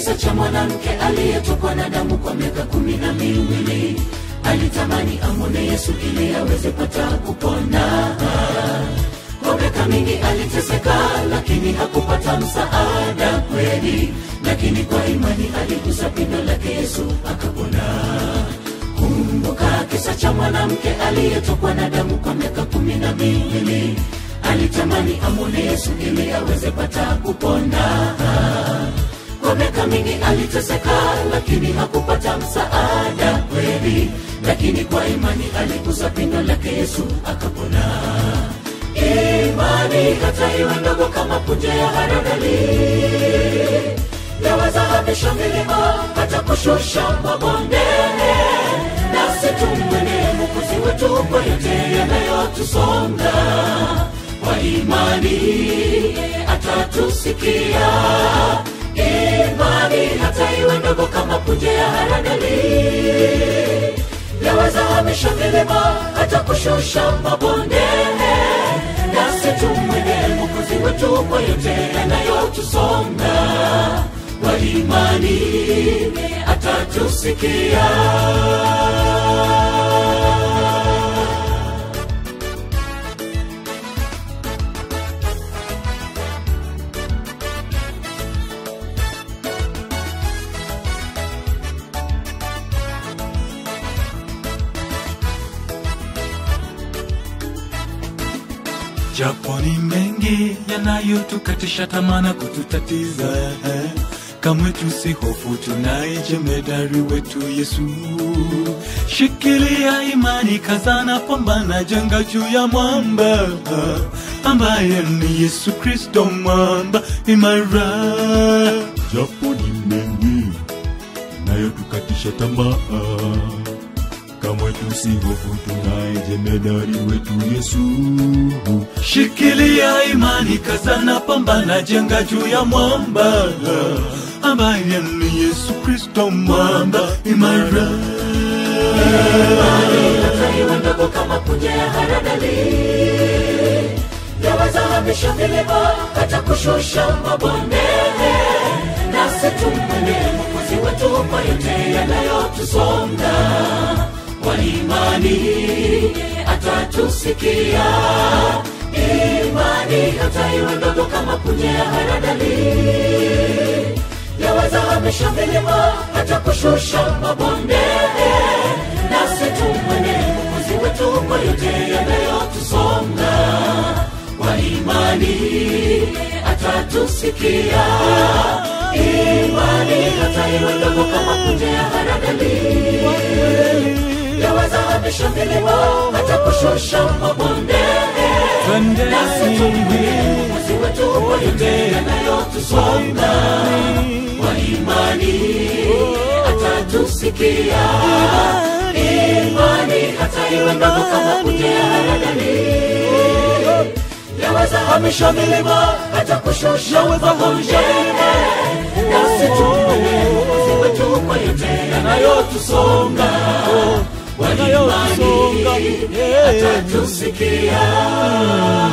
kisa cha mwanamke aliyetokwa na damu kwa miaka 12. Alitamani amwone Yesu ili aweze pata kupona. Kwa miaka mingi aliteseka lakini hakupata msaada kweli, lakini kwa imani aligusa pindo lake Yesu akapona. Kumbuka kisa cha mwanamke aliyetokwa na damu kwa miaka 12. Alitamani amwone Yesu ili aweze pata kupona. Kwa miaka mingi aliteseka lakini hakupata msaada kweli, lakini kwa imani aligusa pindo lake Yesu akapona. Imani hata iwe ndogo kama punje ya haradali, yaweza hamisha milima hata kushusha mabonde. Nasi tumwene Mwokozi wetu kwa yote yanayotusonga. Kwa imani atatusikia. Imani hata iwe ndogo kama punje ya haradali, yaweza hamisha milima hata kushusha mabonde. Nasi tumwene Mwokozi wetu kwa yote yanayotusonga. Kwa imani atatusikia. Japo ni mengi yanayotukatisha tamaa na kututatiza, kamwe tusihofu, tunaye jemedari wetu Yesu. Shikilia imani, kazana, pambana, jenga juu ya mwamba ambaye ni Yesu Kristo, mwamba imara. Japo ni mengi yanayotukatisha tamaa, kamwe tusihofu, tunaye jemedari wetu Yesu. Shikilia imani, kazana, pambana, jenga juu ya mwamba ambaye ni Yesu Kristo, mwamba imara. Imani hata iwe ndogo kama punje ya haradali, yaweza hamisha milima hata kushusha mabonde. Nasi tumwene Mwokozi wetu kwa yote yanayotusonga. Kwa imani atatusikia. Imani hata iwe ndogo kama punje ya haradali, yaweza hamisha milima hata kushusha mabonde. Nasi tumwene Mwokozi wetu kwa yote yanayotusonga. Kwa imani atatusikia. Imani hata iwe ndogo kama punje ya haradali, yaweza hamisha milima hata kushusha mabonde. Nasi tumwene Mwokozi wetu kwa yote yanayotusonga. Kwa imani atatusikia. Imani hata iwe ndogo kama punje ya haradali, yaweza hamisha milima hata kushusha mabonde. Nasi tumwene Mwokozi wetu kwa yote yanayotusonga. Kwa imani atatusikia.